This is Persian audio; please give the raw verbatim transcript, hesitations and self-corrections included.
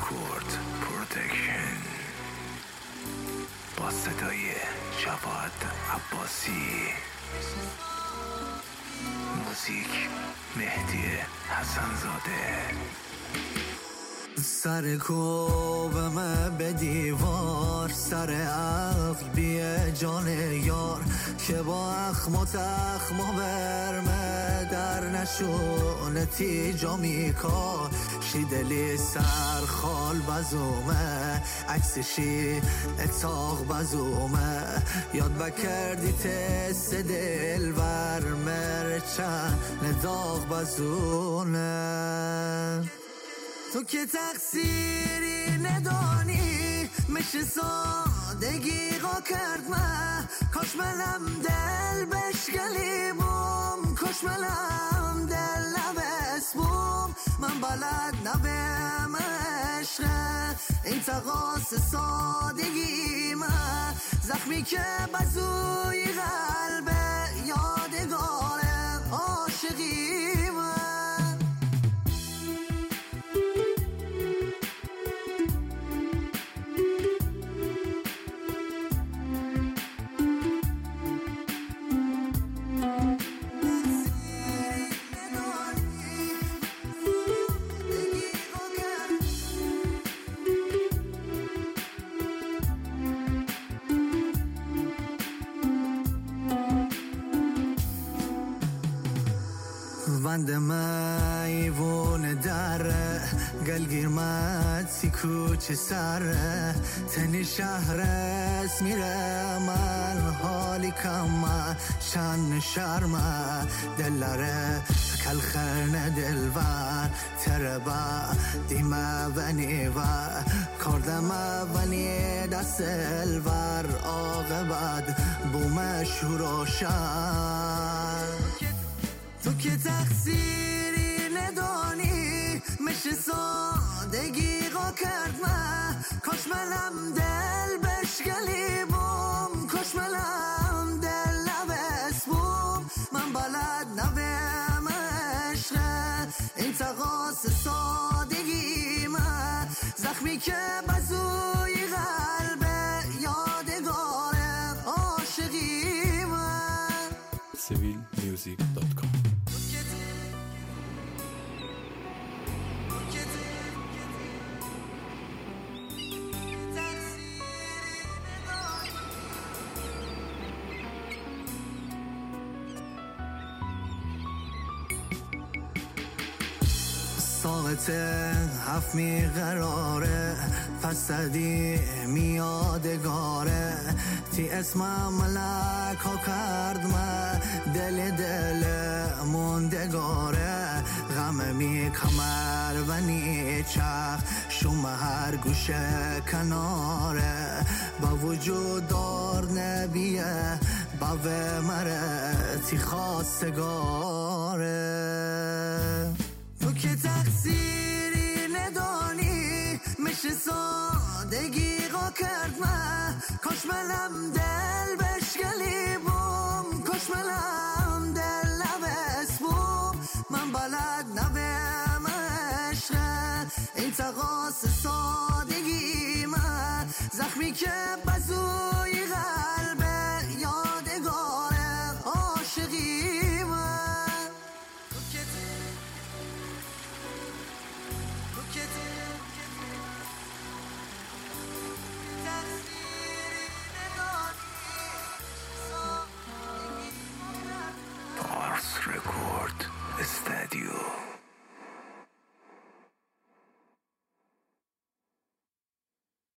رکورد پروتکشن با صدای جواد عباسی، موزیک مهدی حسن‌زاده. سر کوبم به دیوار، سر عقل بیه جان یار، که با اخم و تخم و برمه در نشونتی جا میکار. شیدلی سر خال بزومه، عکسشی اتاق بزومه، یاد بکردی تست دل ورمه چند داغ بزونه. تو که تقصیری ندانی، میشه سادگی قا کرد من. کاش منم دل بشگلی بوم، کاش منم دل نبس بوم. من بلد نبیم عشقه این تقاس سادگی من، زخمی که بزوی قلبه یادگار عاشقی من. بند میوون دره، گلگیر مدسی کوچه سره، تنی شهر اس میره من حالی کم چند شرمه. دلاره کل خرن دلور تربا دیمه ونی و کردم ونی دست الور، آقابد بومه شروشن. تو که تقصیری ندانی، میشه سادگی قا کرد من. کاش منم دل بشگلی بوم، کاش منم دل نبس بوم. من بلد نبیم عشقه این تقاس سادگی من، زخمی که بزوی قلبه یادگار عاشقی من. سیویل میوزیک دات کام. ساعت هفت می قراره، فسدی میادگاره. تی اسمم ملک ها کرد من، دل دل موندگاره. غم می کمر و نی چخ شوم هر گوشه کناره. با وجود دار نبیه باوه مره تی خواستگاره. تو که تقصیری ندانی، میشه سادگی قا کرد من. کاش منم دل بشگلی بوم، کاش منم دل نبس بوم. من بلد نبیم عشقه این تقاس سادگی من، زخمی که بزود